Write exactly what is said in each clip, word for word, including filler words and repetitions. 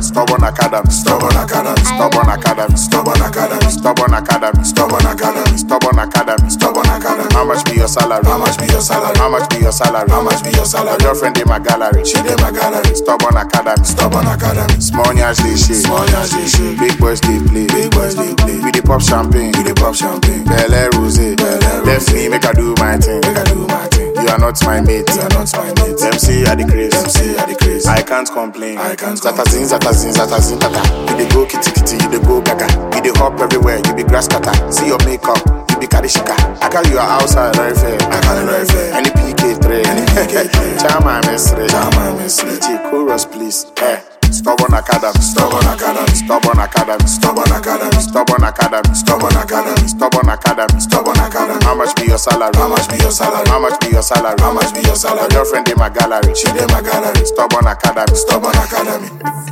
Stubborn Academy, Stubborn Academy, Stubborn Academy, Stubborn Academy, Stubborn Academy, Stubborn Academy, Stubborn Academy, Stubborn Academy. How much be your salary? How much be your salary? How much be your salary? How much be your salary? Your girlfriend in my gallery, she in my gallery. Stubborn Academy, Stubborn Academy. Small nyash they shake, small nyash they shake. Big boys they play, big boys they play. We dey pop champagne, we dey pop champagne. Belle Rosé, left me make I do my thing, make I do my thing. You are not my mate, you are not my mate. Them say I the craze, them say I the craze. I can't complain, I can't complain. Zatazin, zatazin, zatazin, tata. You dey go kitty kitty, you dey go gaga. You dey hop everywhere, you be grass cutter. See your makeup, you be karishika. I carry you outside very fair, I carry very fair. Any P K three, any P K three. Chama mesre, chama mesre. D J chorus please, eh. Stubborn Academy, Stubborn Academy, Stubborn Academy, Stubborn Academy, Stubborn Academy, Stubborn Academy, Stubborn Academy, Stubborn Academy. How much be your salary? How much be your salary? How much be your salary? How much be your salary? Your girlfriend in my gallery, she in my gallery. Stubborn Academy, Stubborn Academy.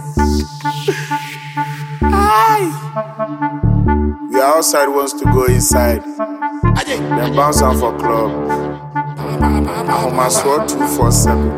Aye. We are outside, wants to go inside. Then bounce on for club. I'm my sword two four seven.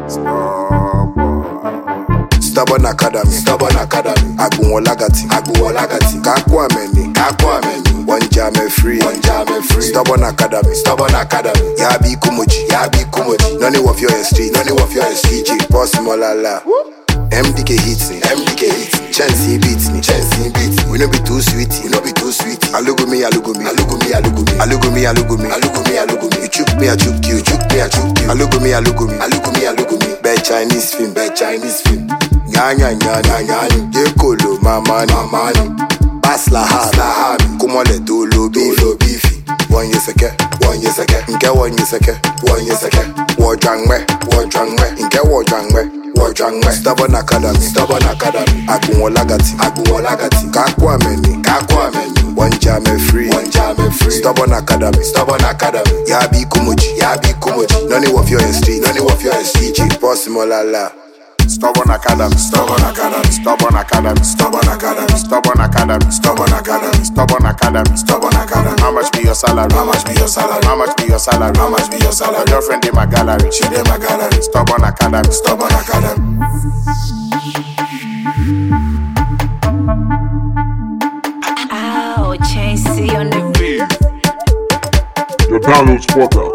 Stubborn Academy, Stubborn Academy. Agunwolagati, Agunwolagati. Kakwa meni, Kakwa meni. One jam free, one jam free. Stubborn Academy, Stubborn Academy. Yabi Kumuji, Yabi Kumuji. None of your street, none of your street. Boss Molala. M D K hits me, M D K hits me. Chelsea beats me, Chelsea beats me. We no be too sweet, we no be too sweet. Alugo me, alugo me, alugo me, alugo me. Alugo me, alugo me, alugo me, alugo me. You chook me, I chook you, chook me, I chook you. Alugo me, alugo me, alugo me, alugo me. Bad Chinese film, bad Chinese film. Nya nya nya nya nya. Yekolo mamani, mamani. Basla ha, basla ha. Kumole dolo beef, dolo beefy. One yeseke, one yeseke. Nke one yeseke, one yeseke. Wojangwe, wojangwe. Nke wojangwe. Stubborn Academy, Stubborn Academy. Agunwolagati, Agunwolagati. Kakwa meni, Kakwa meni. One jam free, one jam free. Stubborn Academy, Stubborn Academy. Yabi Kumuji, Yabi Kumuji. None of your street, none of your street. Boss Molala. Stubborn Academy, Stubborn Academy, Stubborn Academy, Stubborn Academy, Stubborn Academy, Stubborn Academy, Stubborn Academy, Stubborn Academy. How much be your salary? How much be your salary? How much be your salary? How much be your salary? Your girlfriend in my gallery, she in my gallery. Stubborn Academy, Stubborn Academy. Ow, Chain C on the beat. Your download spotter.